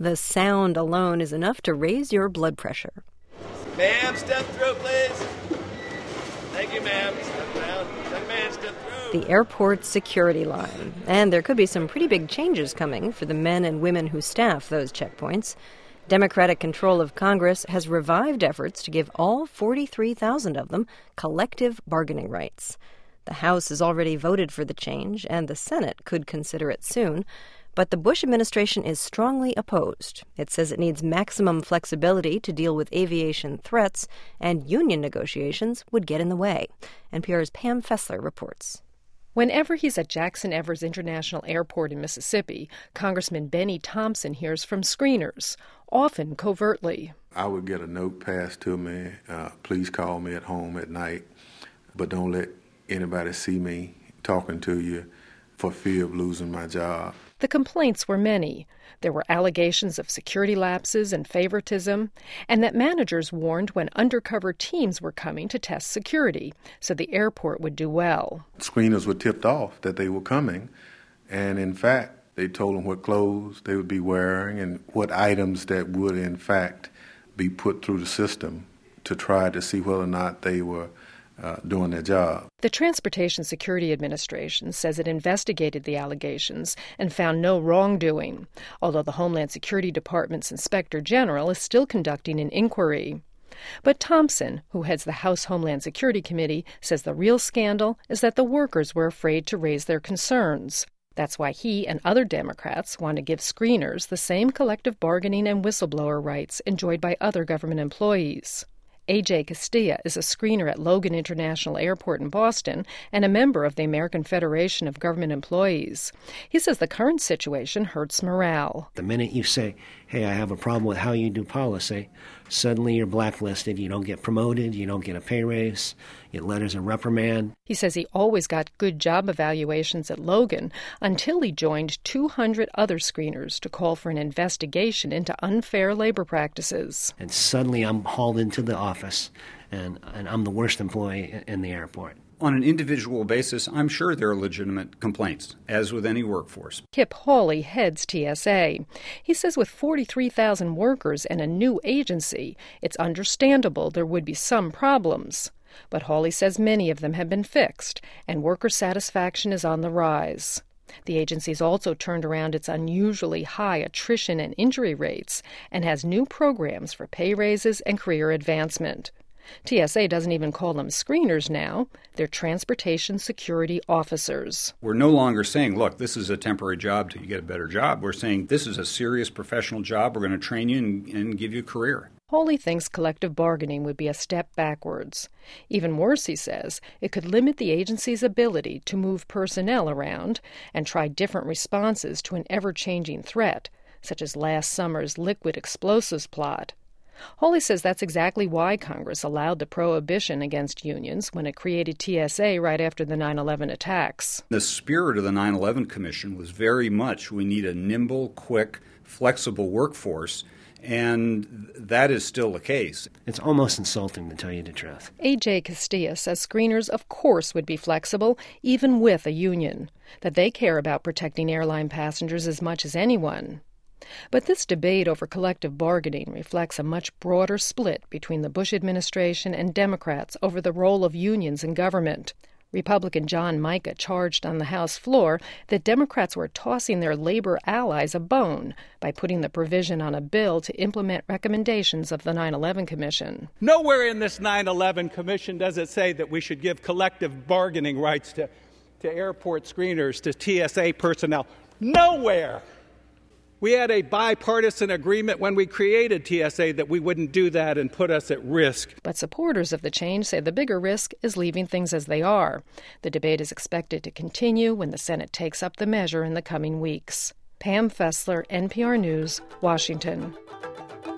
The sound alone is enough to raise your blood pressure. Ma'am, step through, please. Thank you, ma'am. Step down. Young man, step through. The airport security line. And there could be some pretty big changes coming for the men and women who staff those checkpoints. Democratic control of Congress has revived efforts to give all 43,000 of them collective bargaining rights. The House has already voted for the change, and the Senate could consider it soon. But the Bush administration is strongly opposed. It says it needs maximum flexibility to deal with aviation threats, and union negotiations would get in the way. NPR's Pam Fessler reports. Whenever he's at Jackson Evers International Airport in Mississippi, Congressman Benny Thompson hears from screeners, often covertly. I would get a note passed to me, please call me at home at night, but don't let anybody see me talking to you for fear of losing my job. The complaints were many. There were allegations of security lapses and favoritism, and that managers warned when undercover teams were coming to test security, so the airport would do well. Screeners were tipped off that they were coming, and in fact, they told them what clothes they would be wearing and what items that would, in fact, be put through the system to try to see whether or not they were doing their job. The Transportation Security Administration says it investigated the allegations and found no wrongdoing, although the Homeland Security Department's Inspector General is still conducting an inquiry. But Thompson, who heads the House Homeland Security Committee, says the real scandal is that the workers were afraid to raise their concerns. That's why he and other Democrats want to give screeners the same collective bargaining and whistleblower rights enjoyed by other government employees. A.J. Castilla is a screener at Logan International Airport in Boston and a member of the American Federation of Government Employees. He says the current situation hurts morale. The minute you say, hey, I have a problem with how you do policy, suddenly you're blacklisted. You don't get promoted. You don't get a pay raise. You get letters of reprimand. He says he always got good job evaluations at Logan until he joined 200 other screeners to call for an investigation into unfair labor practices. And suddenly I'm hauled into the office, and I'm the worst employee in the airport. On an individual basis, I'm sure there are legitimate complaints, as with any workforce. Kip Hawley heads TSA. He says with 43,000 workers and a new agency, it's understandable there would be some problems. But Hawley says many of them have been fixed, and worker satisfaction is on the rise. The agency's also turned around its unusually high attrition and injury rates and has new programs for pay raises and career advancement. TSA doesn't even call them screeners now. They're transportation security officers. We're no longer saying, look, this is a temporary job till you get a better job. We're saying this is a serious professional job. We're going to train you and give you a career. Hawley thinks collective bargaining would be a step backwards. Even worse, he says, it could limit the agency's ability to move personnel around and try different responses to an ever-changing threat, such as last summer's liquid explosives plot. Hawley says that's exactly why Congress allowed the prohibition against unions when it created TSA right after the 9/11 attacks. The spirit of the 9/11 Commission was very much we need a nimble, quick, flexible workforce, and that is still the case. It's almost insulting, to tell you the truth. A.J. Castilla says screeners, of course, would be flexible, even with a union, that they care about protecting airline passengers as much as anyone. But this debate over collective bargaining reflects a much broader split between the Bush administration and Democrats over the role of unions in government. Republican John Mica charged on the House floor that Democrats were tossing their labor allies a bone by putting the provision on a bill to implement recommendations of the 9/11 Commission. Nowhere in this 9/11 Commission does it say that we should give collective bargaining rights to airport screeners, to TSA personnel. Nowhere! We had a bipartisan agreement when we created TSA that we wouldn't do that and put us at risk. But supporters of the change say the bigger risk is leaving things as they are. The debate is expected to continue when the Senate takes up the measure in the coming weeks. Pam Fessler, NPR News, Washington.